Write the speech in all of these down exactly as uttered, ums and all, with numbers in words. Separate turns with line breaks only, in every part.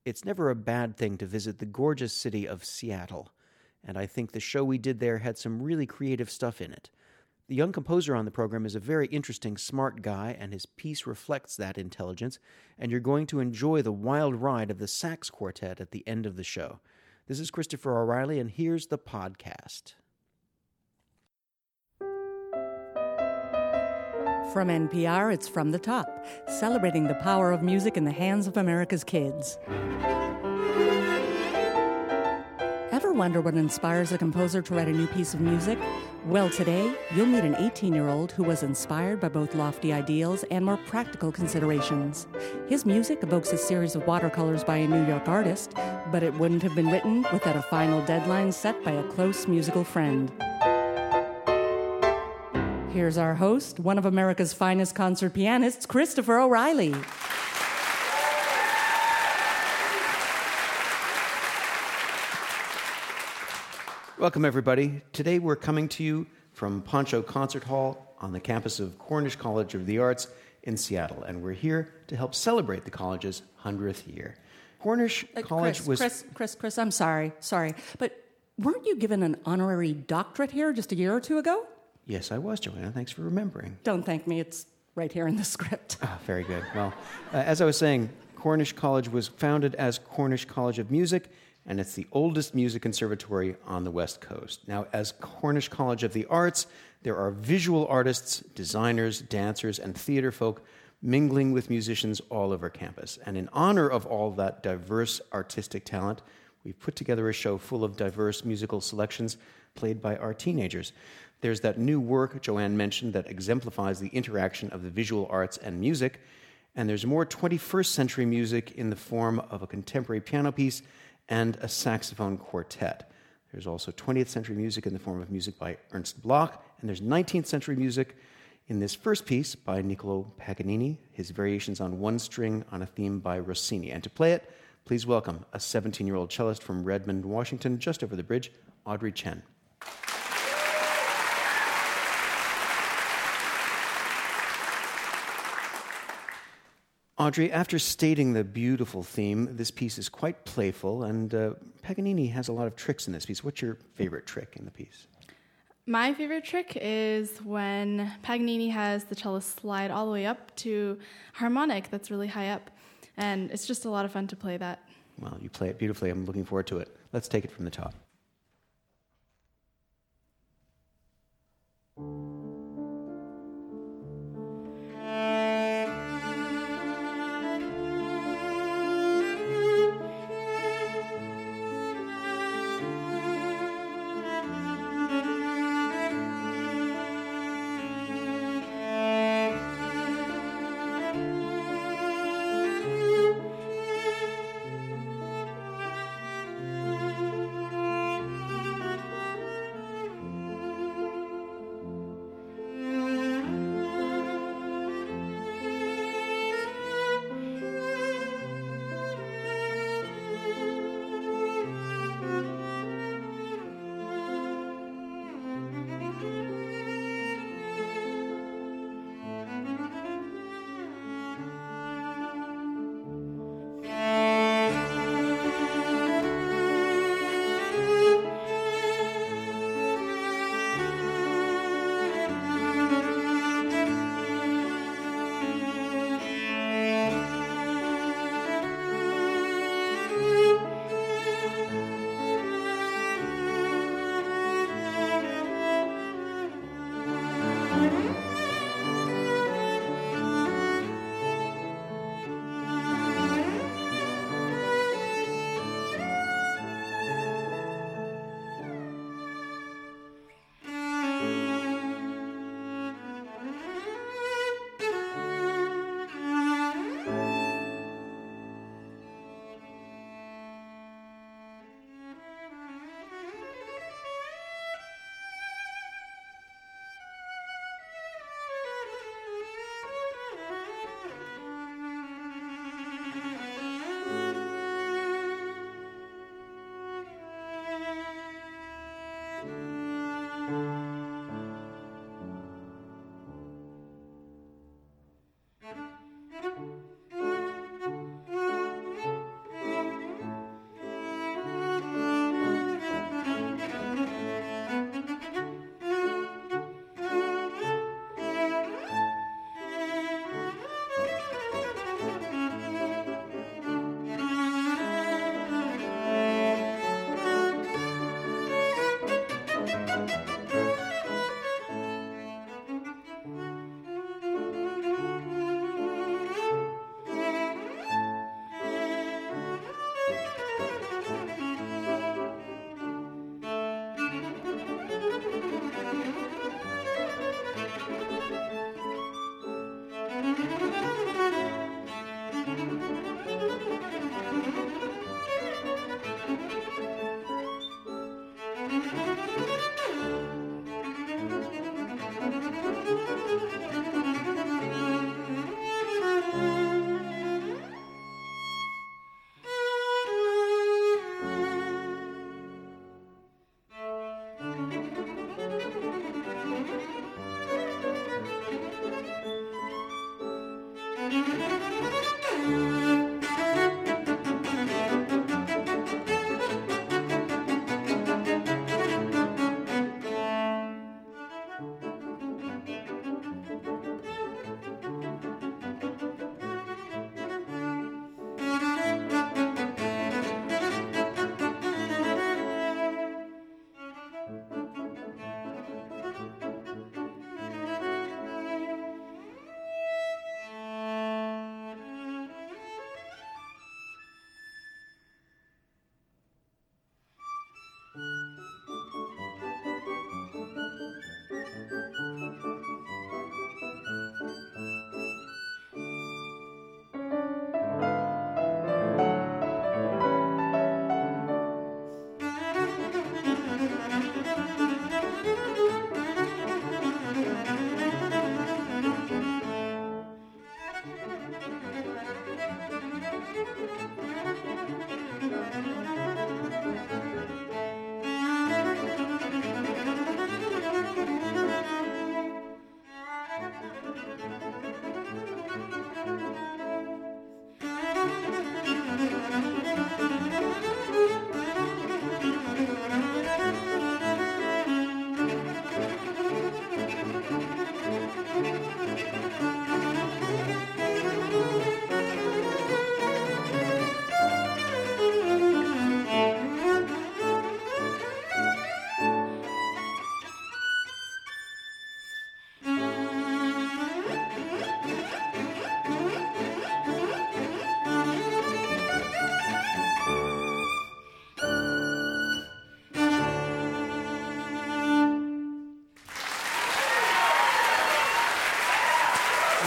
It's never a bad thing to visit the gorgeous city of Seattle, and I think the show we did there had some really creative stuff in it. The young composer on the program is a very interesting, smart guy, and his piece reflects that intelligence, and you're going to enjoy the wild ride of the sax quartet at the end of the show. This is Christopher O'Reilly, and here's the podcast.
From N P R, it's From the Top, celebrating the power of music in the hands of America's kids. Ever wonder what inspires a composer to write a new piece of music? Well, today, you'll meet an eighteen-year-old who was inspired by both lofty ideals and more practical considerations. His music evokes a series of watercolors by a New York artist, but it wouldn't have been written without a final deadline set by a close musical friend. Here's our host, one of America's finest concert pianists, Christopher O'Reilly.
Welcome, everybody. Today we're coming to you from Poncho Concert Hall on the campus of Cornish College of the Arts in Seattle, and we're here to help celebrate the college's hundredth year. Cornish
Uh,
College
Chris,
was...
Chris, Chris, Chris, I'm sorry, sorry, but weren't you given an honorary doctorate here just a year or two ago?
Yes, I was, Joanna. Thanks for remembering.
Don't thank me. It's right here in the script.
Ah, very good. Well, uh, as I was saying, Cornish College was founded as Cornish College of Music, and it's the oldest music conservatory on the West Coast. Now, as Cornish College of the Arts, there are visual artists, designers, dancers, and theater folk mingling with musicians all over campus. And in honor of all that diverse artistic talent, we've put together a show full of diverse musical selections played by our teenagers. There's that new work Joanne mentioned that exemplifies the interaction of the visual arts and music, and there's more twenty-first century music in the form of a contemporary piano piece and a saxophone quartet. There's also twentieth century music in the form of music by Ernst Bloch, and there's nineteenth century music in this first piece by Niccolo Paganini, his variations on one string on a theme by Rossini. And to play it, please welcome a seventeen-year-old cellist from Redmond, Washington, just over the bridge, Audrey Chen. Audrey, after stating the beautiful theme, this piece is quite playful, and uh, Paganini has a lot of tricks in this piece. What's your favorite trick in the piece?
My favorite trick is when Paganini has the cellist slide all the way up to harmonic that's really high up, and it's just a lot of fun to play that.
Well, you play it beautifully. I'm looking forward to it. Let's take it from the top.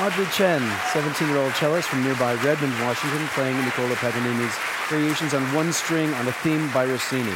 Audrey Chen, seventeen-year-old cellist from nearby Redmond, Washington, playing Nicola Paganini's Variations on One String on a theme by Rossini.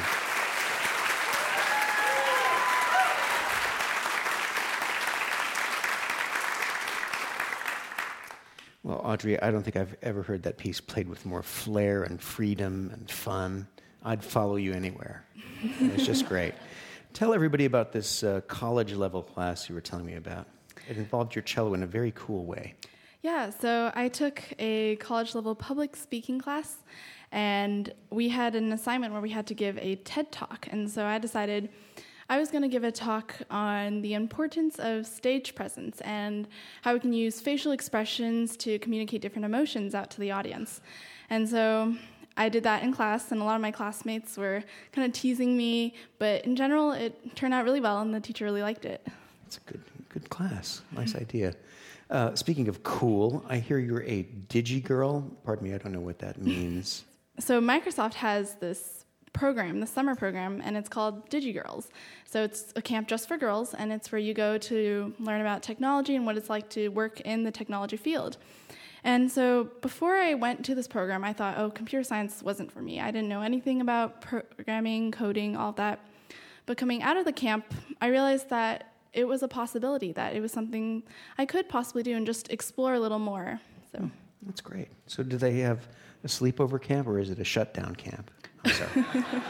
Well, Audrey, I don't think I've ever heard that piece played with more flair and freedom and fun. I'd follow you anywhere. It's just great. Tell everybody about this uh, college-level class you were telling me about. It involved your cello in a very cool way.
Yeah, so I took a college-level public speaking class, and we had an assignment where we had to give a TED Talk. And so I decided I was going to give a talk on the importance of stage presence and how we can use facial expressions to communicate different emotions out to the audience. And so I did that in class, and a lot of my classmates were kind of teasing me, but in general, it turned out really well, and the teacher really liked it.
It's a good, good class. Nice idea. Uh, speaking of cool, I hear you're a digi-girl. Pardon me, I don't know what that means.
So Microsoft has this program, the summer program, and it's called DigiGirls. So it's a camp just for girls, and it's where you go to learn about technology and what it's like to work in the technology field. And so before I went to this program, I thought, oh, computer science wasn't for me. I didn't know anything about programming, coding, all that. But coming out of the camp, I realized that it was a possibility, that it was something I could possibly do and just explore a little more. So
that's great. So do they have a sleepover camp, or is it a shutdown camp? I'm sorry.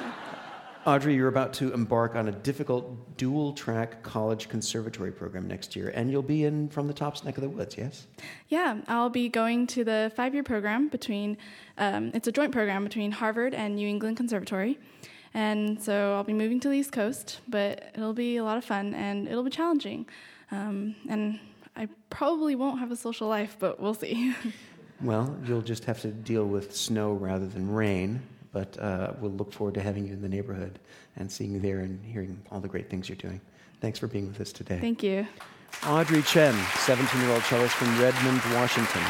Audrey, you're about to embark on a difficult dual-track college conservatory program next year, and you'll be in From the Top's neck of the woods, yes?
Yeah, I'll be going to the five-year program between, um, it's a joint program between Harvard and New England Conservatory. And so I'll be moving to the East Coast, but it'll be a lot of fun, and it'll be challenging. Um, and I probably won't have a social life, but we'll see.
Well, you'll just have to deal with snow rather than rain. But uh, we'll look forward to having you in the neighborhood and seeing you there and hearing all the great things you're doing. Thanks for being with us today.
Thank you.
Audrey Chen, seventeen-year-old cellist from Redmond, Washington.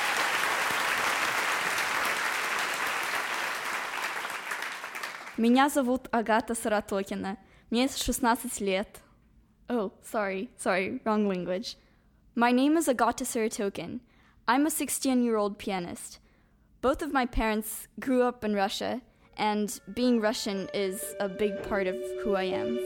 Меня зовут Агата Саратокина. Мне шестнадцать лет. Oh, sorry, sorry, wrong language. My name is Agata Saratokin. I'm a sixteen-year-old pianist. Both of my parents grew up in Russia, and being Russian is a big part of who I am.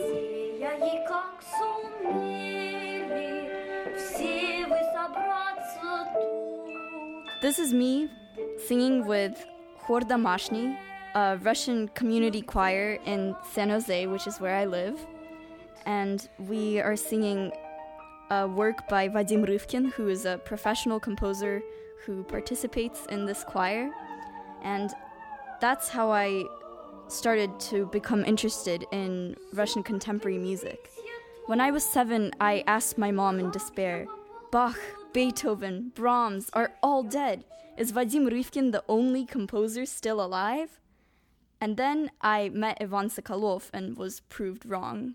This is me singing with Khor Domashny, a Russian community choir in San Jose, which is where I live. And we are singing a work by Vadim Rivkin, who is a professional composer who participates in this choir. And that's how I started to become interested in Russian contemporary music. When I was seven, I asked my mom in despair, Bach, Beethoven, Brahms are all dead. Is Vadim Rivkin the only composer still alive? And then I met Ivan Sokolov and was proved wrong.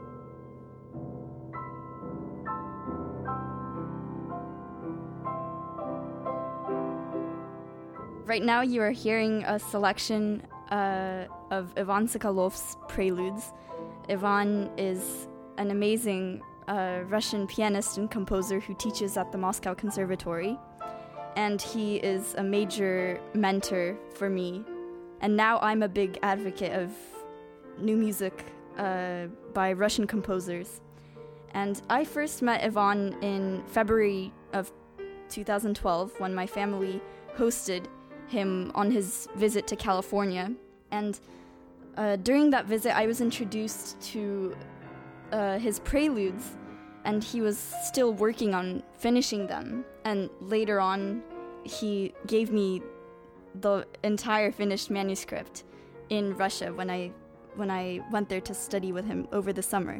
Right now you are hearing a selection uh, of Ivan Sokolov's Preludes. Ivan is an amazing uh, Russian pianist and composer who teaches at the Moscow Conservatory. And he is a major mentor for me. And now I'm a big advocate of new music uh, by Russian composers. And I first met Ivan in February of two thousand twelve when my family hosted him on his visit to California. And uh, during that visit, I was introduced to uh, his preludes, and he was still working on finishing them. And later on, he gave me the entire finished manuscript in Russia when I when I went there to study with him over the summer.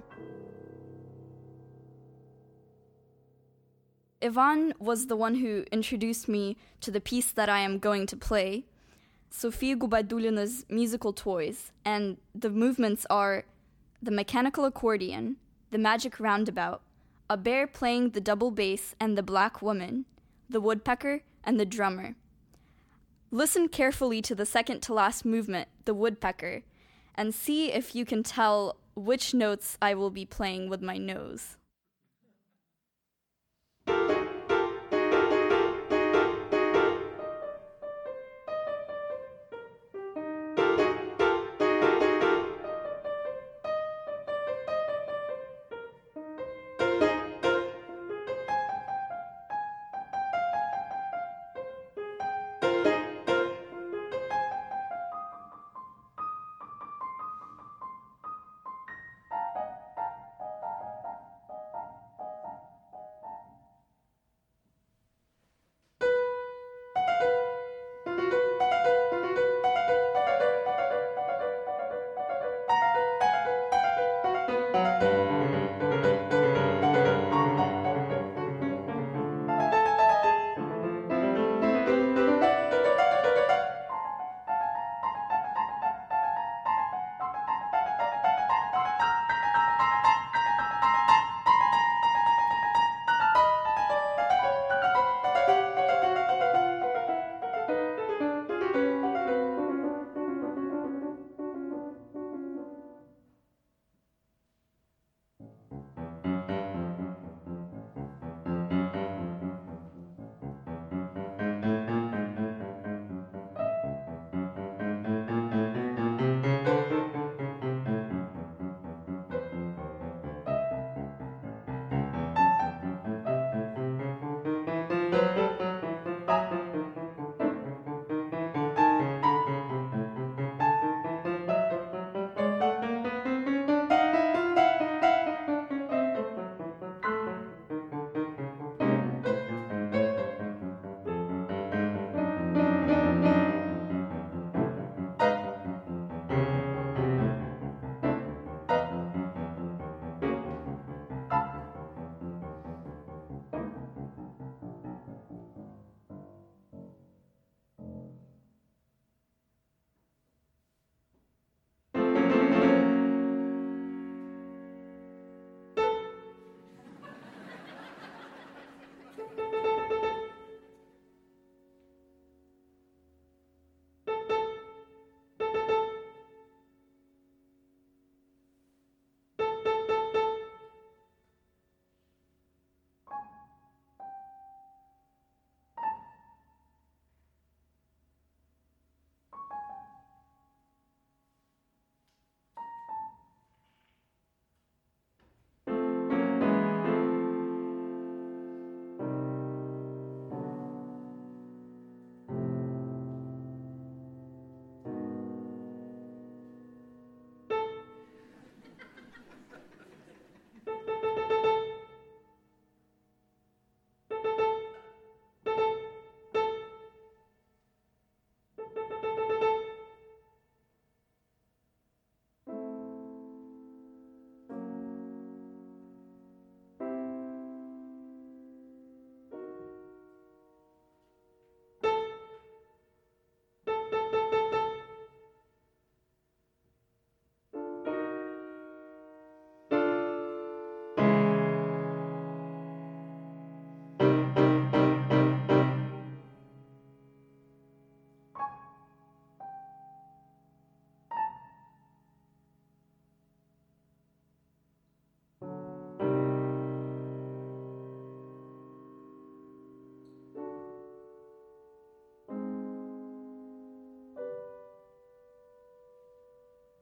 Ivan was the one who introduced me to the piece that I am going to play, Sofia Gubaidulina's Musical Toys, and the movements are the mechanical accordion, the magic roundabout, a bear playing the double bass and the black woman, the woodpecker, and the drummer. Listen carefully to the second to last movement, the woodpecker, and see if you can tell which notes I will be playing with my nose.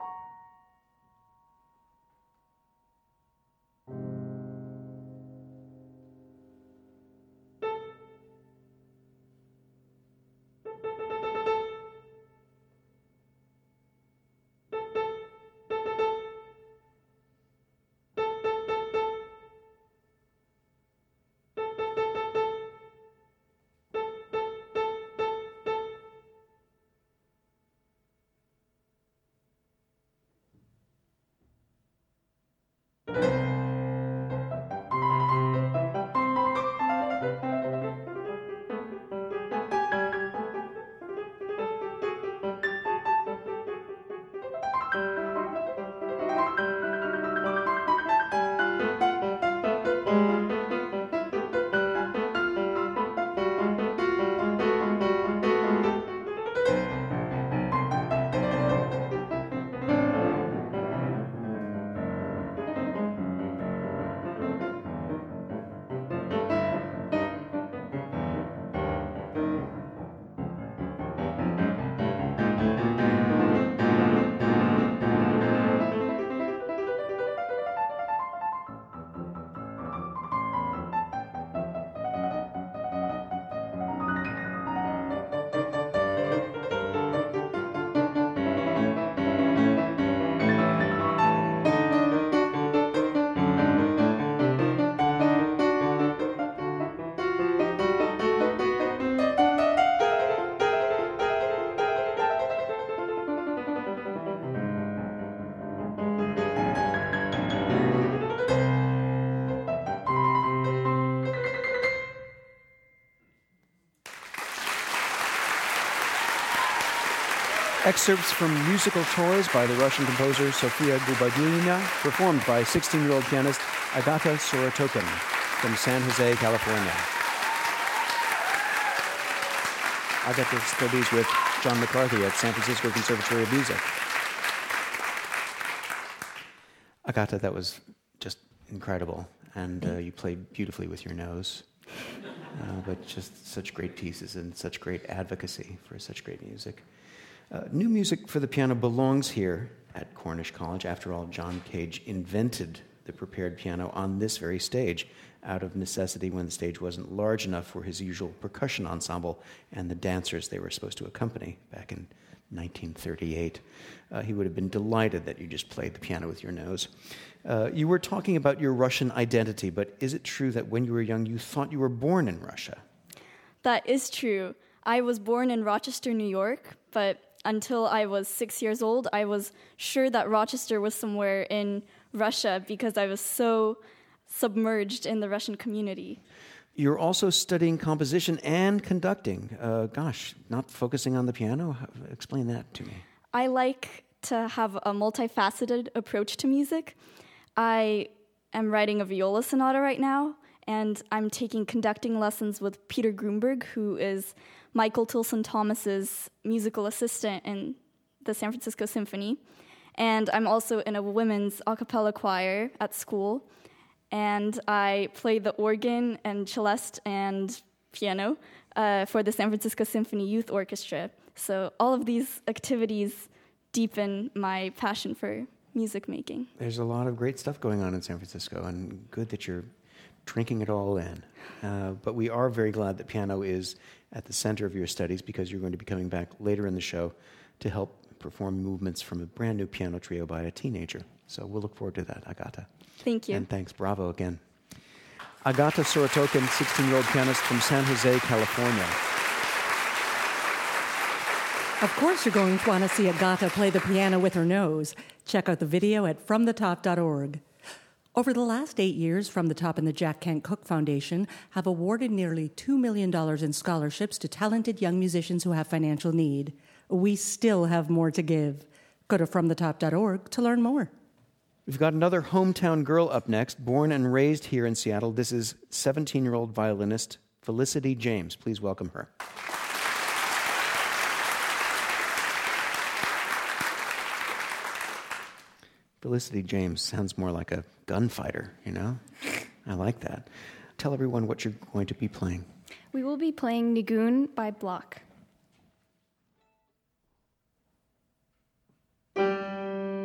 Excerpts from musical toys by the Russian composer Sofia Gubaidulina, performed by sixteen-year-old pianist Agata Sorotokin from San Jose, California. Agata studies with John McCarthy at San Francisco Conservatory of Music. Agata, that was just incredible, and uh, you played beautifully with your nose. Uh, but just such great pieces and such great advocacy for such great music. Uh, new music for the piano belongs here at Cornish College. After all, John Cage invented the prepared piano on this very stage out of necessity when the stage wasn't large enough for his usual percussion ensemble and the dancers they were supposed to accompany back in nineteen thirty-eight. Uh, he would have been delighted that you just played the piano with your nose. Uh, you were talking about your Russian identity, but is it true that when you were young you thought you were born in Russia?
That is true. I was born in Rochester, New York, but until I was six years old, I was sure that Rochester was somewhere in Russia because I was so submerged in the Russian community.
You're also studying composition and conducting. Uh, gosh, not focusing on the piano? Explain that to me.
I like to have a multifaceted approach to music. I am writing a viola sonata right now, and I'm taking conducting lessons with Peter Grunberg, who is Michael Tilson Thomas's musical assistant in the San Francisco Symphony. And I'm also in a women's a cappella choir at school. And I play the organ and celeste and piano uh, for the San Francisco Symphony Youth Orchestra. So all of these activities deepen my passion for music making.
There's a lot of great stuff going on in San Francisco, and good that you're drinking it all in. Uh, but we are very glad that piano is at the center of your studies, because you're going to be coming back later in the show to help perform movements from a brand new piano trio by a teenager. So we'll look forward to that, Agata.
Thank you.
And thanks. Bravo again. Agata Sorotokin, sixteen-year-old pianist from San Jose, California.
Of course you're going to want to see Agata play the piano with her nose. Check out the video at from the top dot org. Over the last eight years, From the Top and the Jack Kent Cooke Foundation have awarded nearly two million dollars in scholarships to talented young musicians who have financial need. We still have more to give. Go to from the top dot org to learn more.
We've got another hometown girl up next, born and raised here in Seattle. This is seventeen-year-old violinist Felicity James. Please welcome her. Felicity James sounds more like a gunfighter, you know? I like that. Tell everyone what you're going to be playing.
We will be playing Nigun by Bloch.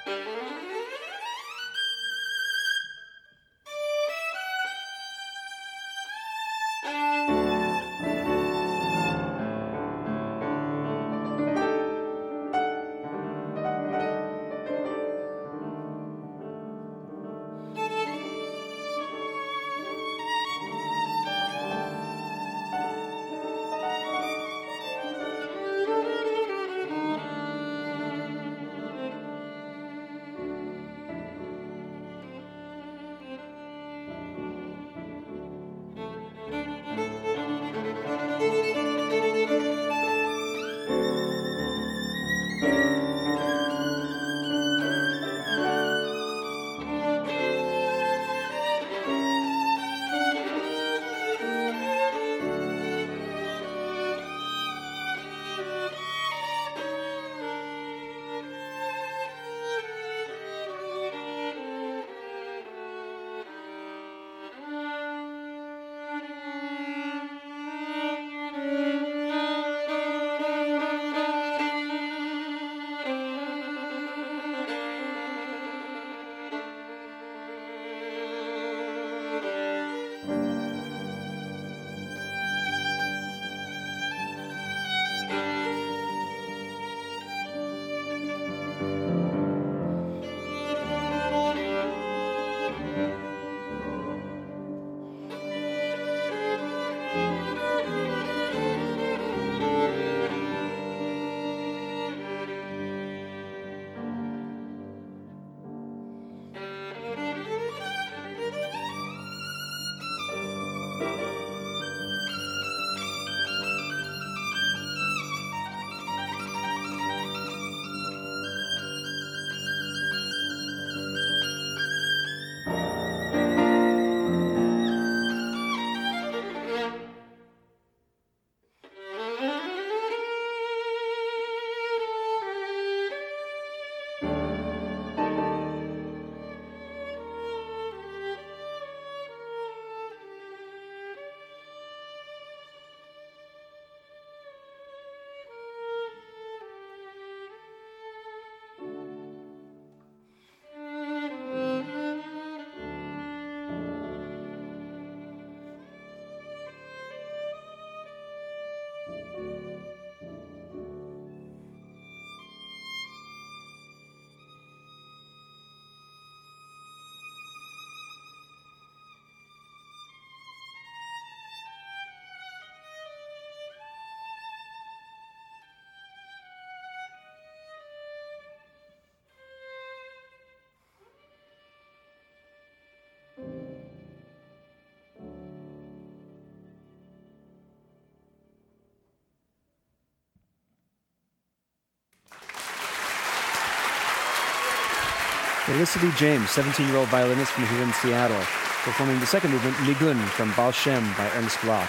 Felicity James, seventeen-year-old violinist from here in Seattle, performing the second movement, Nigun, from Baal Shem by Ernst Bloch.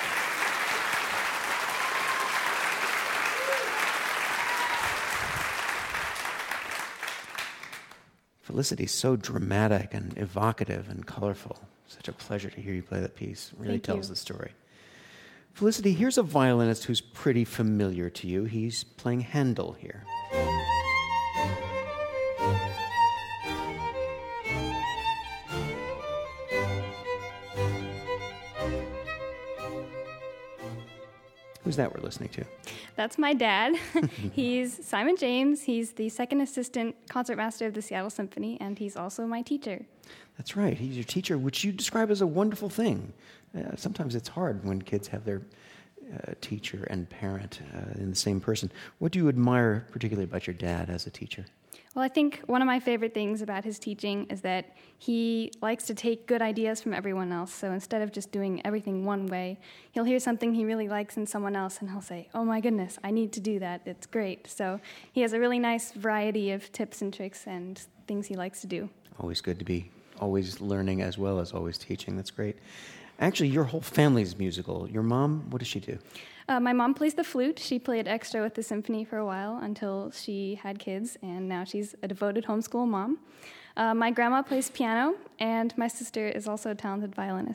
Felicity's so dramatic and evocative and colorful. Such a pleasure to hear you play that piece. It really
Thank
tells
you.
the story. Felicity, here's a violinist who's pretty familiar to you. He's playing Handel here. Who's that we're listening to?
That's my dad. He's Simon James. He's the second assistant concertmaster of the Seattle Symphony, and he's also my teacher.
That's right. He's your teacher, which you describe as a wonderful thing. Uh, sometimes it's hard when kids have their uh, teacher and parent uh, in the same person. What do you admire particularly about your dad as a teacher?
Well, I think one of my favorite things about his teaching is that he likes to take good ideas from everyone else. So instead of just doing everything one way, he'll hear something he really likes in someone else, and he'll say, oh my goodness, I need to do that. It's great. So he has a really nice variety of tips and tricks and things he likes to do.
Always good to be always learning as well as always teaching. That's great. Actually, your whole family's musical. Your mom, what does she do?
Uh, my mom plays the flute. She played extra with the symphony for a while until she had kids, and now she's a devoted homeschool mom. Uh, my grandma plays piano, and my sister is also a talented violinist.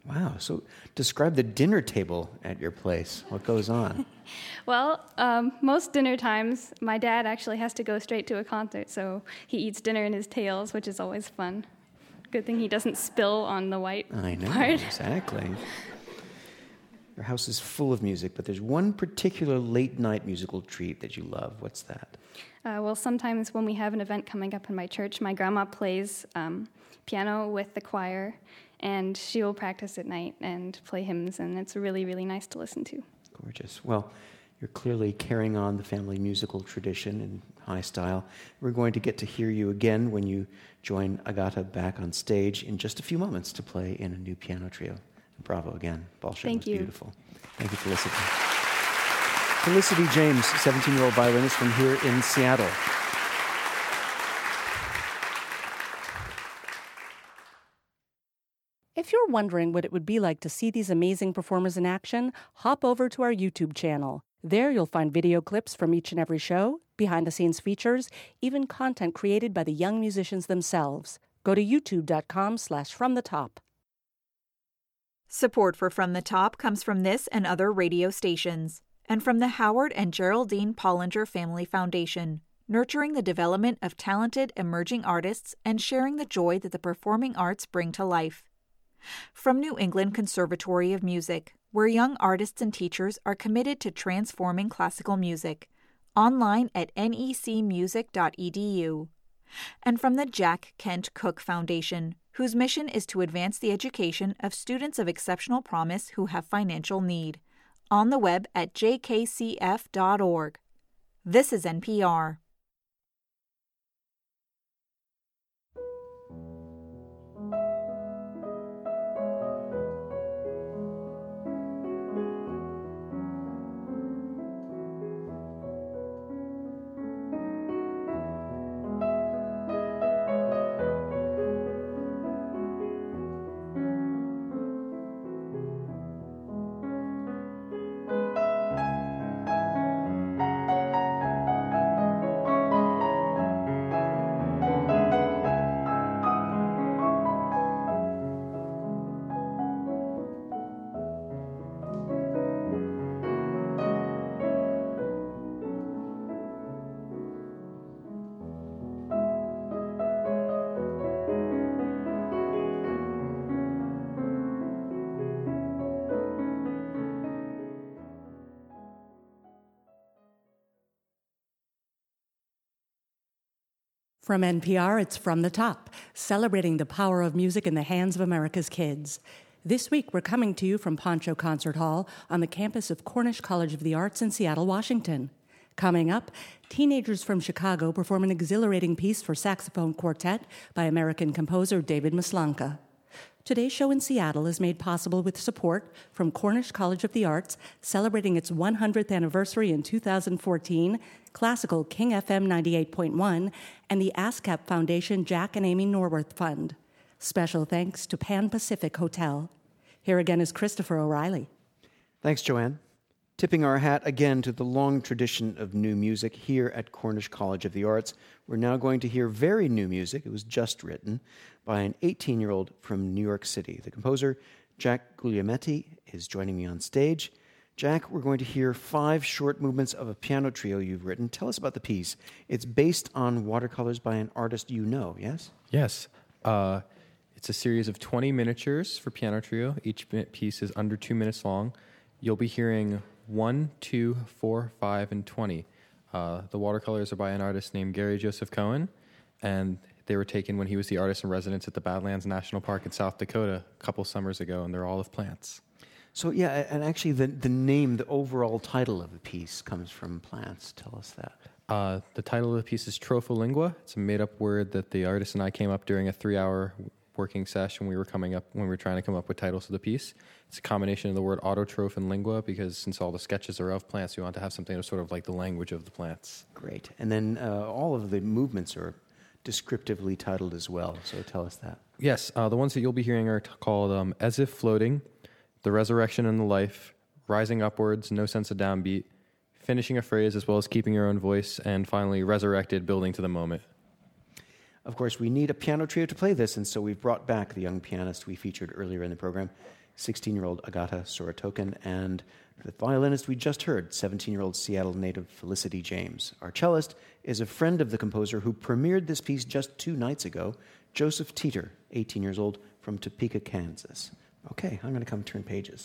Wow. So describe the dinner table at your place. What goes on?
Well, um, most dinner times, my dad actually has to go straight to a concert, so he eats dinner in his tails, which is always fun. Good thing he doesn't spill on the white
I know,
part.
Exactly. Your house is full of music, but there's one particular late-night musical treat that you love. What's that?
Uh, well, sometimes when we have an event coming up in my church, my grandma plays um, piano with the choir, and she will practice at night and play hymns, and it's really, really nice to listen to.
Gorgeous. Well, you're clearly carrying on the family musical tradition in high style. We're going to get to hear you again when you join Agata back on stage in just a few moments to play in a new piano trio. Bravo again. Bolshoi
Thank
was
you.
Beautiful. Thank you, Felicity. Felicity James, seventeen-year-old violinist from here in Seattle.
If you're wondering what it would be like to see these amazing performers in action, hop over to our YouTube channel. There you'll find video clips from each and every show, behind-the-scenes features, even content created by the young musicians themselves. Go to youtube.com slash from the top.
Support for From the Top comes from this and other radio stations, and from the Howard and Geraldine Pollinger Family Foundation, nurturing the development of talented emerging artists and sharing the joy that the performing arts bring to life. From New England Conservatory of Music, where young artists and teachers are committed to transforming classical music, online at n e c music dot e d u. And from the Jack Kent Cook Foundation, whose mission is to advance the education of students of exceptional promise who have financial need, on the web at j k c f dot org. This is N P R.
From N P R, it's From the Top, celebrating the power of music in the hands of America's kids. This week, we're coming to you from Poncho Concert Hall on the campus of Cornish College of the Arts in Seattle, Washington. Coming up, teenagers from Chicago perform an exhilarating piece for saxophone quartet by American composer David Maslanka. Today's show in Seattle is made possible with support from Cornish College of the Arts, celebrating its one hundredth anniversary in two thousand fourteen, Classical King F M ninety-eight point one, and the ASCAP Foundation Jack and Amy Norworth Fund. Special thanks to Pan Pacific Hotel. Here again is Christopher O'Reilly.
Thanks, Joanne. Tipping our hat again to the long tradition of new music here at Cornish College of the Arts, we're now going to hear very new music. It was just written by an eighteen-year-old from New York City. The composer, Jack Guglielmetti, is joining me on stage. Jack, we're going to hear five short movements of a piano trio you've written. Tell us about the piece. It's based on watercolors by an artist you know, yes?
Yes. Uh, it's a series of twenty miniatures for piano trio. Each piece is under two minutes long. You'll be hearing one, two, four, five, and twenty. Uh, the watercolors are by an artist named Gary Joseph Cohen, and they were taken when he was the artist in residence at the Badlands National Park in South Dakota a couple summers ago, and they're all of plants.
So, yeah, and actually the, the name, the overall title of the piece comes from plants. Tell us that.
Uh, the title of the piece is Trophilingua. It's a made-up word that the artist and I came up during a three-hour working session. We were coming up when we were trying to come up with titles for the piece. It's a combination of the word autotroph and lingua, because since all the sketches are of plants, we want to have something that's sort of like the language of the plants.
Great. And then uh, all of the movements are descriptively titled as well, so tell us that.
Yes, uh, the ones that you'll be hearing are t- called um, As If Floating, The Resurrection and the Life, Rising Upwards, No Sense of Downbeat, Finishing a Phrase as well as Keeping Your Own Voice, and finally Resurrected, Building to the Moment. Of course, we need a piano trio to play this, and so we've brought back the young pianist we featured earlier in the program,
sixteen-year-old Agata Sorotokin, and the violinist we just heard, seventeen-year-old Seattle native Felicity James. Our cellist is a friend of the composer who premiered this piece just two nights ago, Joseph Teeter, eighteen years old, from Topeka, Kansas. Okay, I'm going to come turn pages.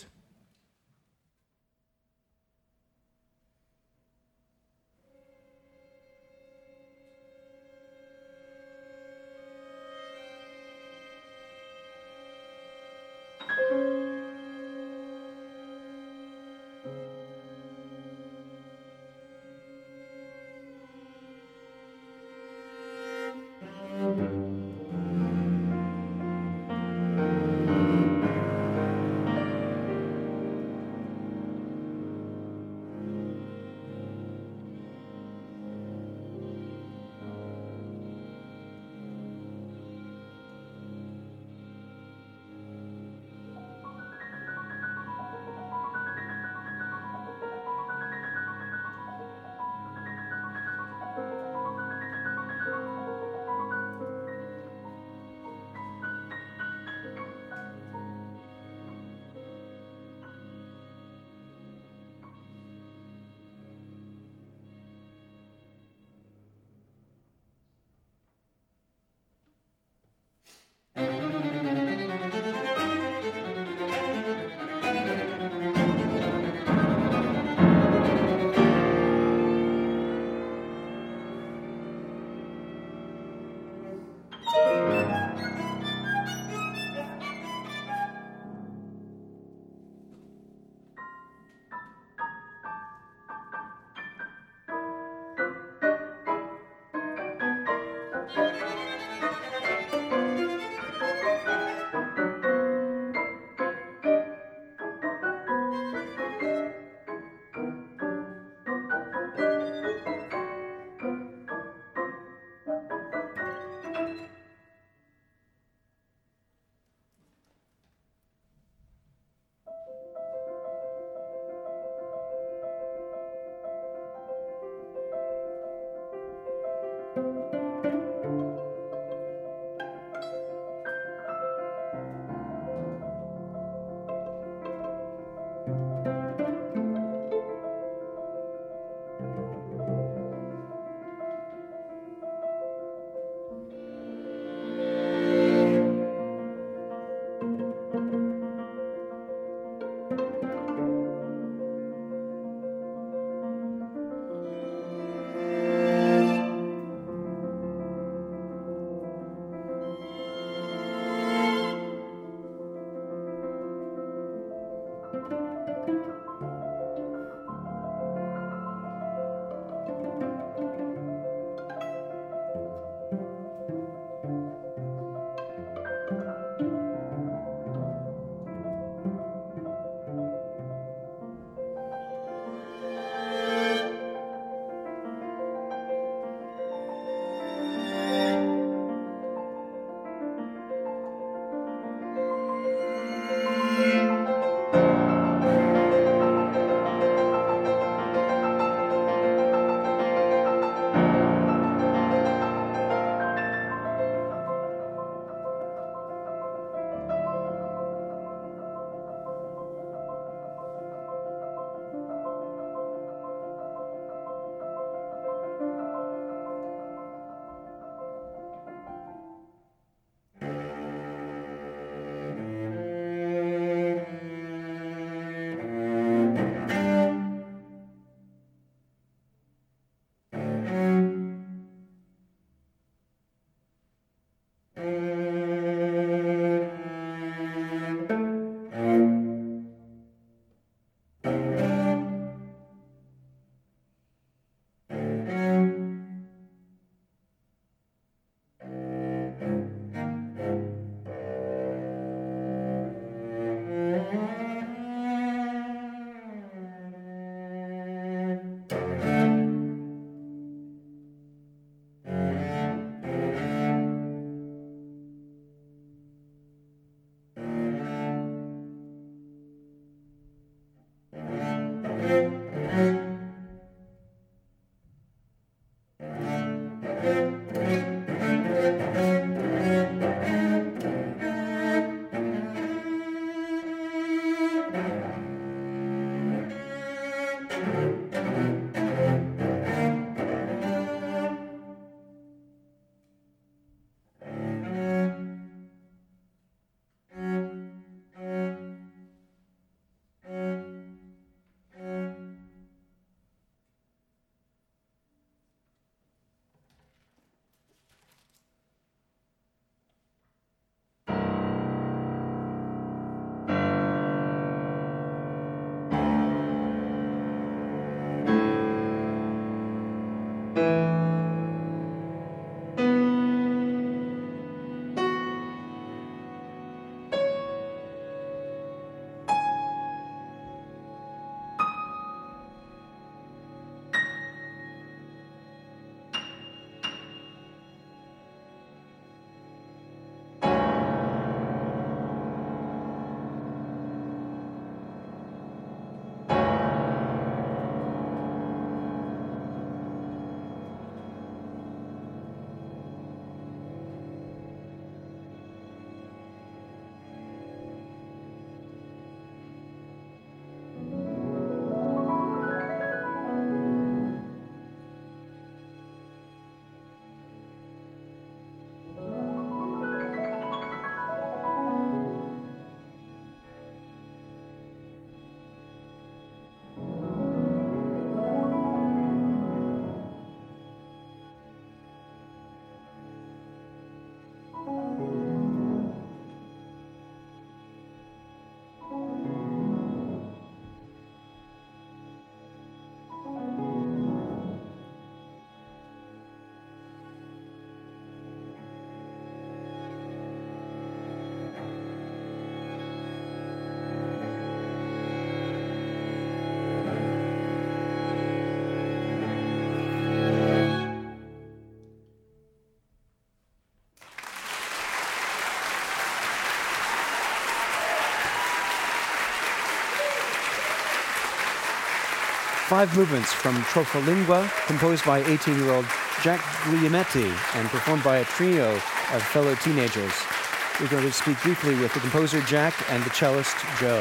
five movements from Trofalingua, composed by eighteen-year-old Jack Guglielmetti and performed by a trio of fellow teenagers. We're going to speak briefly with the composer, Jack, and the cellist, Joe.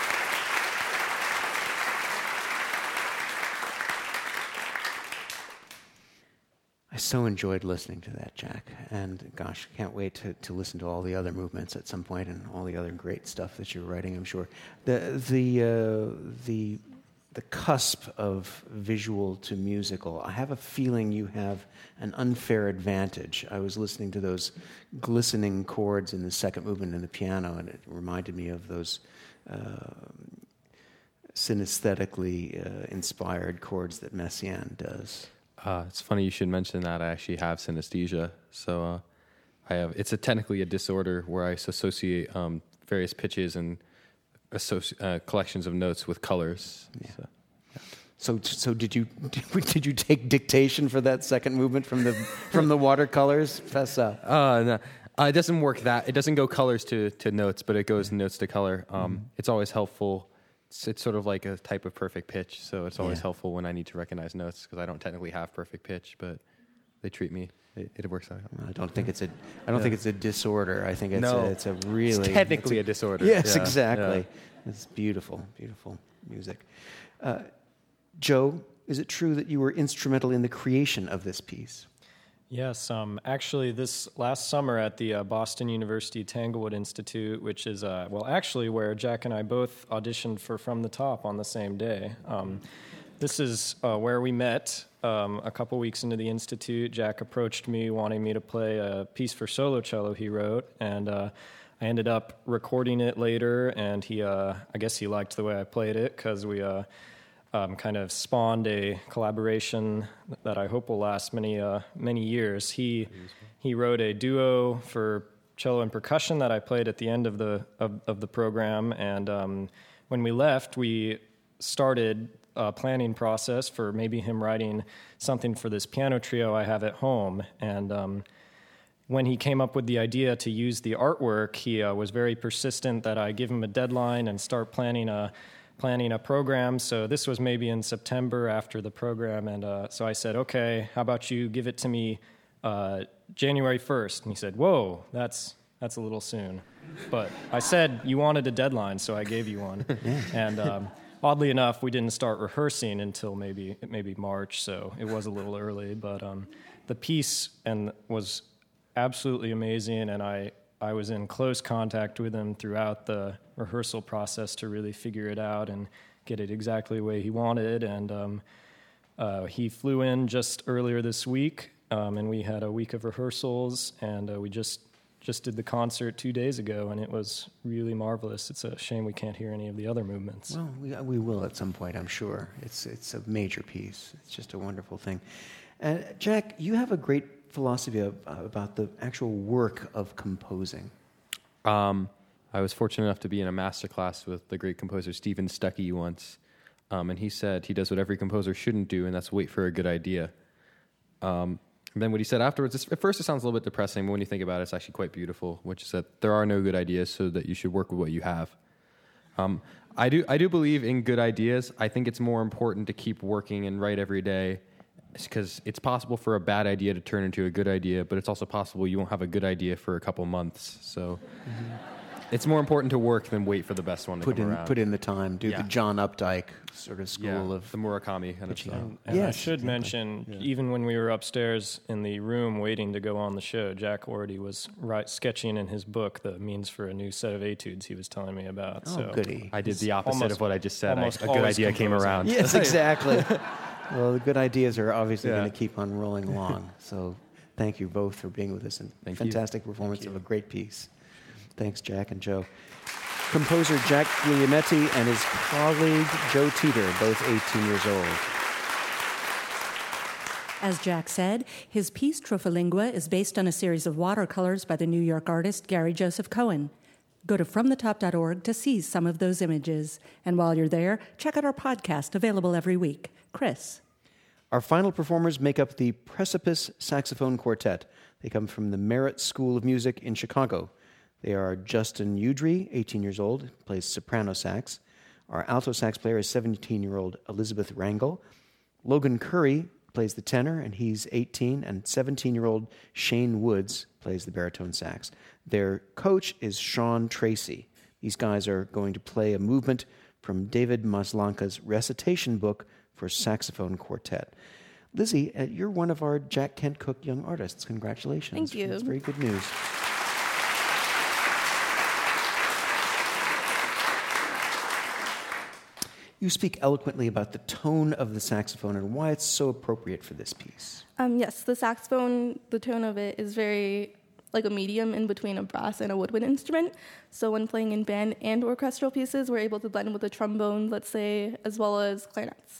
I so enjoyed listening to that, Jack. And gosh, can't wait to, to listen to all the other movements at some point and all the other great stuff that you're writing, I'm sure. The the uh, the the cusp of visual to musical, I have a feeling you have an unfair advantage. I was listening to those glistening chords in the second movement in the piano, and it reminded me of those uh, synesthetically uh, inspired chords that Messiaen does.
Uh, it's funny you should mention that. I actually have synesthesia, so uh, I have. It's a technically a disorder where I associate um, various pitches and associ- uh, collections of notes with colors.
Yeah.
So, yeah.
so, so did you did you take dictation for that second movement from the from the watercolors? Fess up.
Uh, no. uh, it doesn't work that. It doesn't go colors to, to notes, but it goes notes to color. Um, mm-hmm. It's always helpful. It's, it's sort of like a type of perfect pitch, so it's always yeah. helpful when I need to recognize notes because I don't technically have perfect pitch, but they treat me. It, it works out.
I don't think it's a. I don't yeah. think it's a disorder. I think it's
no,
a, it's a really
it's technically
it's
a, a disorder.
Yes,
yeah.
exactly.
Yeah.
It's beautiful, beautiful music. Uh, Joe, is it true that you were instrumental in the creation of this piece?
Yes, um, actually, this last summer at the uh, Boston University Tanglewood Institute, which is, uh, well, actually where Jack and I both auditioned for From the Top on the same day. Um, this is uh, where we met um, a couple weeks into the Institute. Jack approached me wanting me to play a piece for solo cello he wrote, and uh, I ended up recording it later, and he, uh, I guess he liked the way I played it, because we... Uh, Um, kind of spawned a collaboration that I hope will last many uh, many years. He he wrote a duo for cello and percussion that I played at the end of the of, of the program, and um, when we left, we started a planning process for maybe him writing something for this piano trio I have at home. And um, when he came up with the idea to use the artwork, he uh, was very persistent that I give him a deadline and start planning a planning a program. So this was maybe in September after the program. And uh, so I said, okay, how about you give it to me uh, January first? And he said, whoa, that's that's a little soon. But I said you wanted a deadline, so I gave you one. And um, oddly enough, we didn't start rehearsing until maybe maybe March, so it was a little early. But um, the piece and was absolutely amazing, and I, I was in close contact with him throughout the rehearsal process to really figure it out and get it exactly the way he wanted. And um, uh, he flew in just earlier this week, um, and we had a week of rehearsals, and uh, we just just did the concert two days ago, and it was really marvelous. It's a shame we can't hear any of the other movements.
Well, we, we will at some point, I'm sure. It's it's a major piece. It's just a wonderful thing. Uh, Jack, you have a great philosophy of, uh, about the actual work of composing.
Um, I was fortunate enough to be in a master class with the great composer Stephen Stuckey once, um, and he said he does what every composer shouldn't do, and that's wait for a good idea. Um, and then what he said afterwards, at first it sounds a little bit depressing, but when you think about it, it's actually quite beautiful, which is that there are no good ideas, so that you should work with what you have. Um, I do I do believe in good ideas. I think it's more important to keep working and write every day, because it's possible for a bad idea to turn into a good idea, but it's also possible you won't have a good idea for a couple months. So mm-hmm. it's more important to work than wait for the best one to
put
come
in,
around.
Put in the time. Do
yeah.
the John Updike sort of school
yeah,
of...
the Murakami kind of style.
And, and
yes,
I should
exactly.
mention,
yeah.
even when we were upstairs in the room waiting to go on the show, Jack already was right, sketching in his book the means for a new set of etudes he was telling me about.
Oh,
so
goody.
I did the opposite
almost,
of what I just said. I, a good
always
idea came
composing.
around.
Yes, exactly. Well, the good ideas are obviously
Yeah.
going to keep on rolling along. So thank you both for being with us, and
Thank
fantastic
you.
performance
Thank
of
you.
a great piece. Thanks, Jack and Joe. Composer Jack Guglielmetti and his colleague Joe Teeter, both eighteen years old.
As Jack said, his piece Trofalingua is based on a series of watercolors by the New York artist Gary Joseph Cohen. Go to from the top dot org to see some of those images. And while you're there, check out our podcast, available every week. Chris.
Our final performers make up the Precipice Saxophone Quartet. They come from the Merritt School of Music in Chicago. They are Justin Udry, eighteen years old, plays soprano sax, Our alto sax player is seventeen-year-old Elizabeth Rangel. Logan Curry plays the tenor, and he's eighteen, and seventeen-year-old Shane Woods plays the baritone sax. Their coach is Sean Tracy. These guys are going to play a movement from David Maslanka's recitation book for saxophone quartet. Lizzie, uh, you're one of our Jack Kent Cooke Young Artists. Congratulations.
Thank you.
That's very good news. You speak eloquently about the tone of the saxophone and why it's so appropriate for this piece.
Um, yes, the saxophone, the tone of it is very like a medium in between a brass and a woodwind instrument. So when playing in band and orchestral pieces, we're able to blend with the trombone, let's say, as well as clarinets.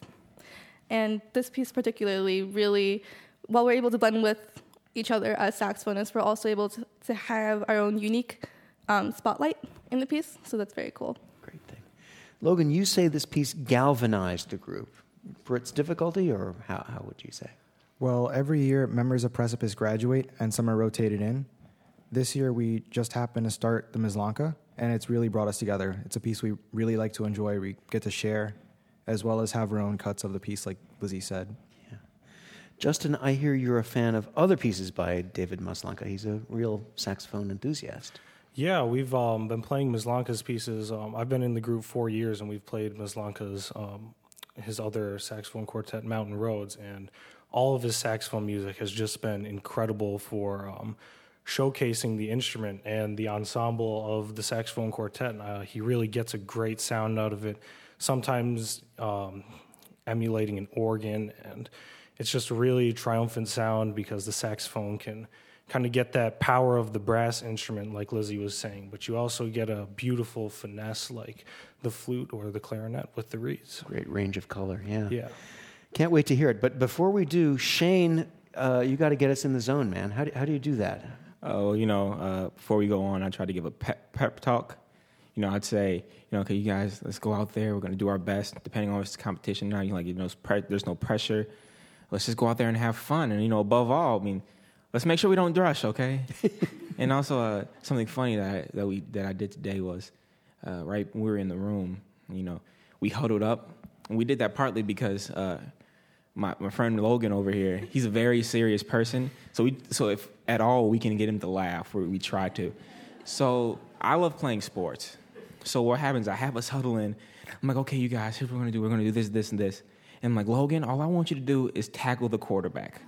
And this piece particularly really, while we're able to blend with each other as saxophonists, we're also able to, to have our own unique um, spotlight in the piece. So that's very cool.
Great thing. Logan, you say this piece galvanized the group. For its difficulty, or how, how would you say?
Well, every year members of Precipice graduate and some are rotated in. This year we just happened to start the Maslanka, and it's really brought us together. It's a piece we really like to enjoy. We get to share, as well as have our own cuts of the piece, like Lizzie said.
Yeah. Justin, I hear you're a fan of other pieces by David Maslanka. He's a real saxophone enthusiast.
Yeah, we've um, been playing Maslanka's pieces. Um, I've been in the group four years, and we've played Maslanka's, um, his other saxophone quartet, Mountain Roads, and all of his saxophone music has just been incredible for um, showcasing the instrument and the ensemble of the saxophone quartet. Uh, he really gets a great sound out of it, sometimes um, emulating an organ, and it's just a really triumphant sound because the saxophone can kind of get that power of the brass instrument, like Lizzie was saying, but you also get a beautiful finesse like the flute or the clarinet with the reeds.
Great range of color, yeah.
Yeah.
Can't wait to hear it. But before we do, Shane, uh, you got to get us in the zone, man. How do, how do you do that?
Oh, you know, uh, before we go on, I try to give a pep, pep talk. You know, I'd say, you know, okay, you guys, let's go out there. We're going to do our best, depending on if it's competition. Now, you like, you know, there's no pressure. Let's just go out there and have fun. And, you know, above all, I mean, let's make sure we don't rush, okay? And also, uh, something funny that I, that we that I did today was, uh, right when we were in the room, you know, we huddled up, and we did that partly because uh, my my friend Logan over here, he's a very serious person. So we so if at all we can get him to laugh, we, we try to. So I love playing sports. So what happens? I have us huddle in. I'm like, okay, you guys, here's what we're gonna do. We're gonna do this, this, and this. And I'm like, Logan, all I want you to do is tackle the quarterback.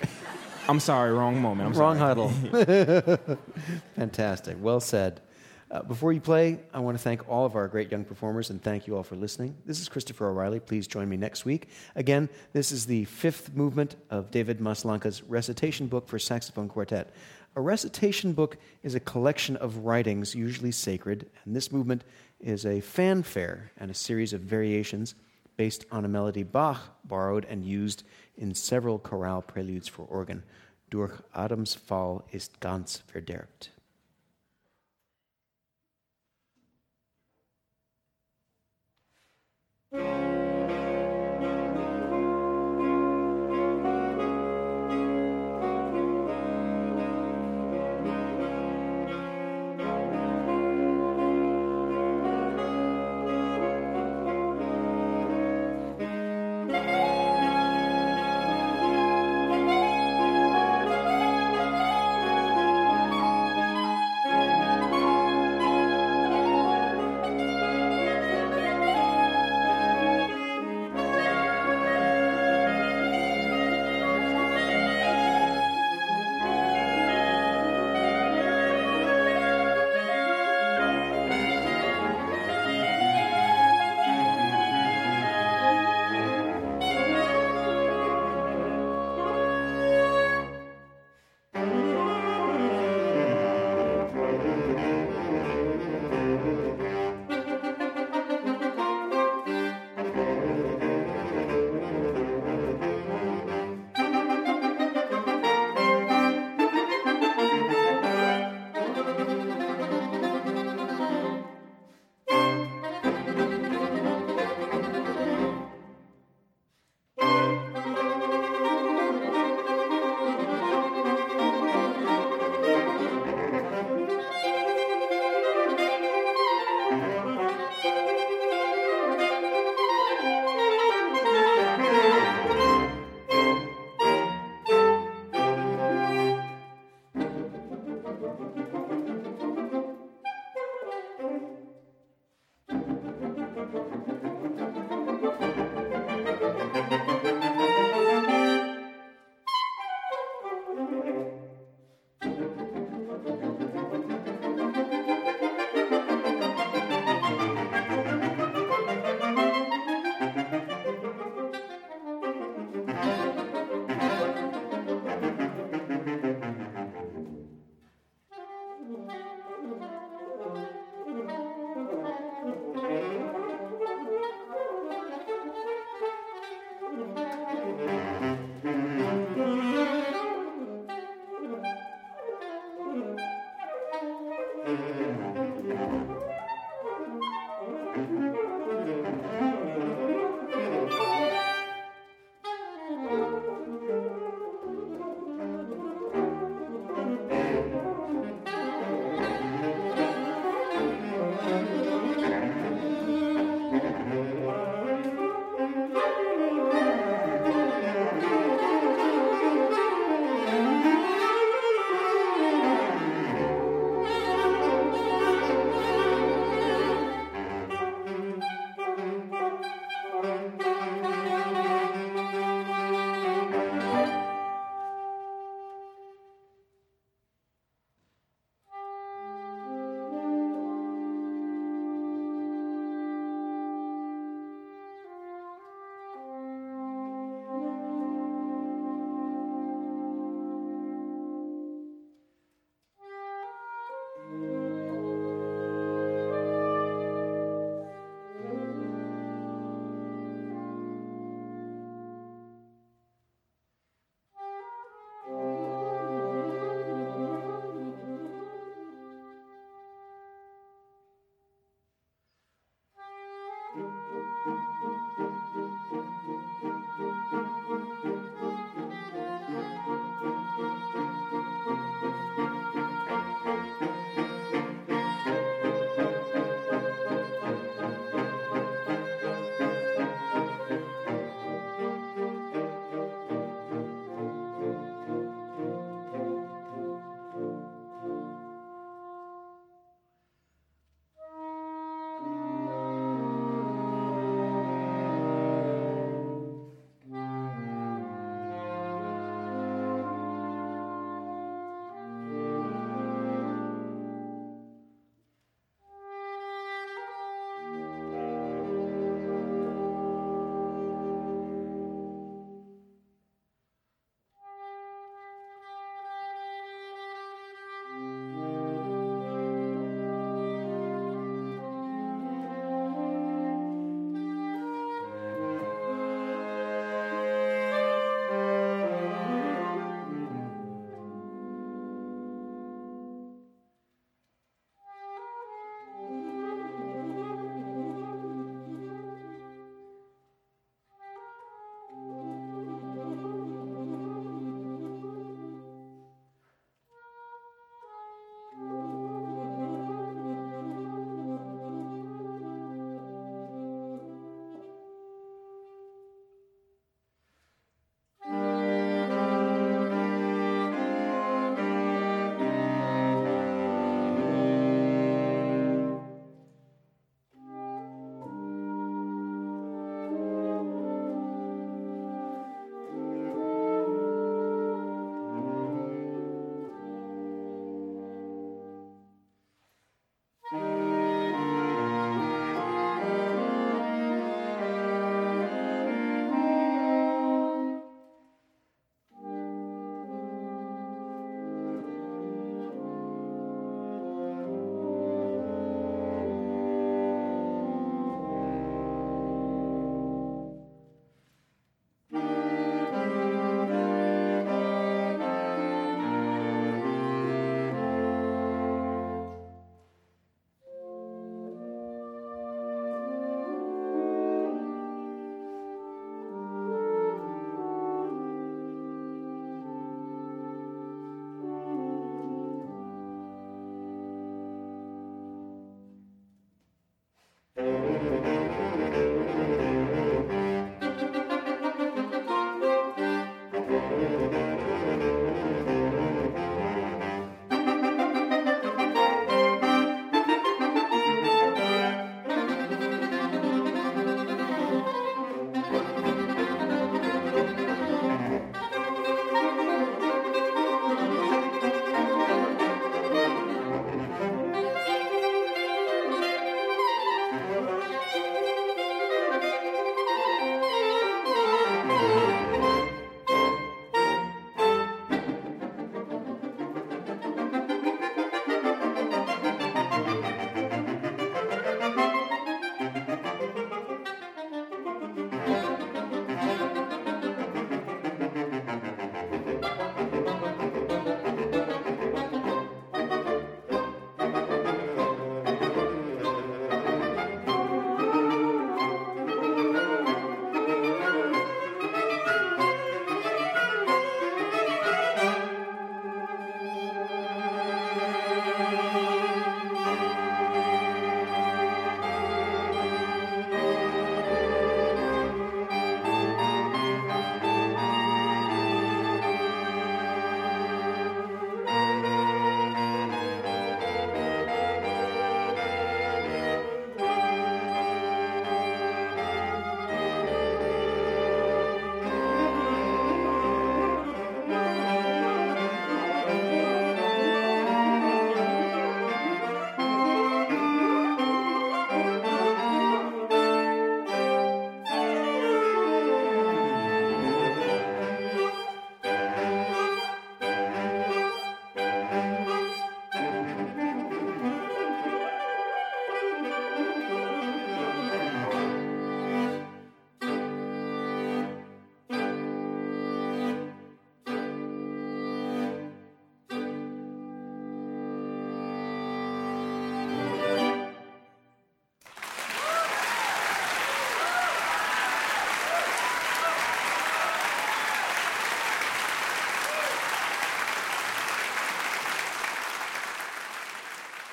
I'm sorry, wrong moment. I'm
wrong
sorry.
huddle. Fantastic. Well said. Uh, before you play, I want to thank all of our great young performers and thank you all for listening. This is Christopher O'Reilly. Please join me next week. Again, this is the fifth movement of David Maslanka's recitation book for saxophone quartet. A recitation book is a collection of writings, usually sacred, and this movement is a fanfare and a series of variations based on a melody Bach borrowed and used in several chorale preludes for organ. Durch Adams Fall ist ganz verderbt.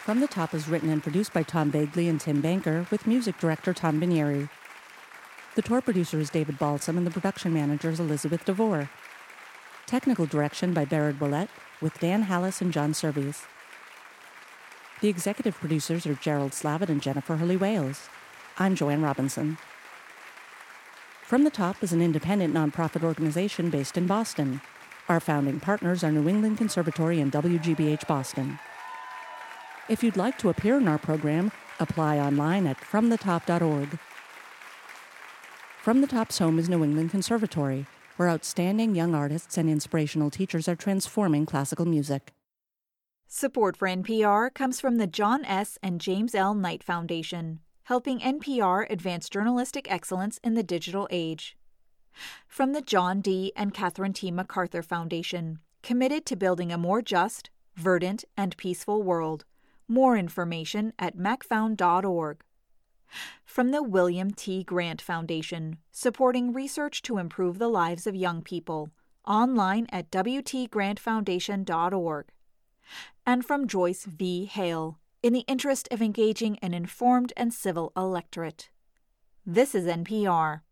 From the Top is written and produced by Tom Begley and Tim Banker, with music director Tom Binieri. The tour producer is David Balsam, and the production manager is Elizabeth DeVore. Technical direction by Barrett Willett, with Dan Hallis and John Servies. The executive producers are Gerald Slavitt and Jennifer Hurley-Wales. I'm Joanne Robinson. From the Top is an independent nonprofit organization based in Boston. Our founding partners are New England Conservatory and W G B H Boston. If you'd like to appear in our program, apply online at from the top dot org. From the Top's home is New England Conservatory, where outstanding young artists and inspirational teachers are transforming classical music.
Support for N P R comes from the John S. and James L. Knight Foundation, helping N P R advance journalistic excellence in the digital age. From the John D. and Catherine T. MacArthur Foundation, committed to building a more just, verdant, and peaceful world. More information at macfound dot org. From the William T. Grant Foundation, supporting research to improve the lives of young people, online at w t grant foundation dot org. And from Joyce V. Hale, in the interest of engaging an informed and civil electorate. This is N P R.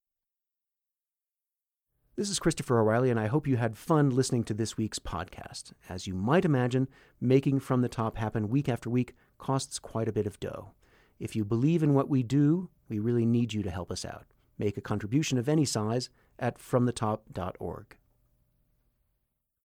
This is Christopher O'Reilly, and I hope you had fun listening to this week's podcast. As you might imagine, making From the Top happen week after week costs quite a bit of dough. If you believe in what we do, we really need you to help us out. Make a contribution of any size at from the top dot org.